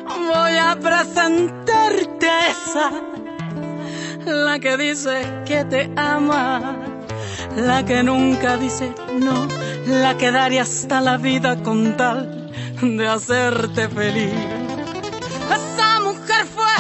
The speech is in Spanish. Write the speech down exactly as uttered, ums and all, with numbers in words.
voy a presentarte a esa, la que dice que te ama, la que nunca dice no, la que daría hasta la vida con tal de hacerte feliz. Esa mujer fue